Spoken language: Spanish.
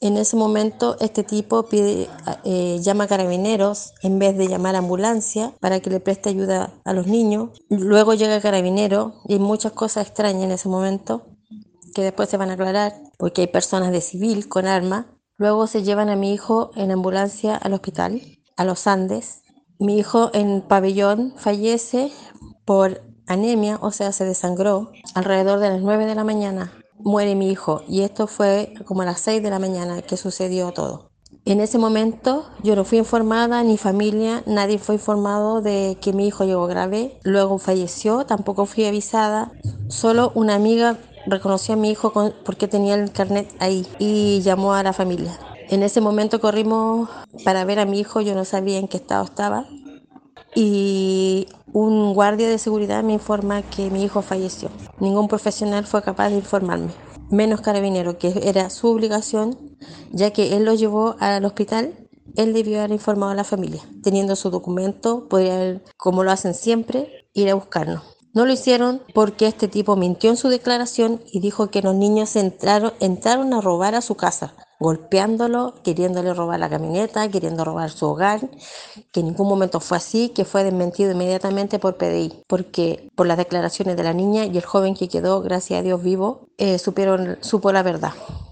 En ese momento este tipo llama a carabineros en vez de llamar a ambulancia para que le preste ayuda a los niños. Luego llega carabinero y hay muchas cosas extrañas en ese momento que después se van a aclarar porque hay personas de civil con armas. Luego se llevan a mi hijo en ambulancia al hospital, a los Andes. Mi hijo en pabellón fallece por anemia, o sea, se desangró alrededor de las 9 de la mañana. Muere mi hijo y esto fue como a las 6 de la mañana que sucedió todo. En ese momento yo no fui informada, ni familia, nadie fue informado de que mi hijo llegó grave, luego falleció, tampoco fui avisada, solo una amiga reconoció a mi hijo porque tenía el carnet ahí y llamó a la familia. En ese momento corrimos para ver a mi hijo, yo no sabía en qué estado estaba y un guardia de seguridad me informa que mi hijo falleció. Ningún profesional fue capaz de informarme, menos carabinero, que era su obligación, ya que él lo llevó al hospital. Él debió haber informado a la familia. Teniendo su documento, podría haber, como lo hacen siempre, ir a buscarnos. No lo hicieron porque este tipo mintió en su declaración y dijo que los niños entraron a robar a su casa, golpeándolo, queriéndole robar la camioneta, queriendo robar su hogar, que en ningún momento fue así, que fue desmentido inmediatamente por PDI, porque por las declaraciones de la niña y el joven que quedó, gracias a Dios, vivo, supo la verdad.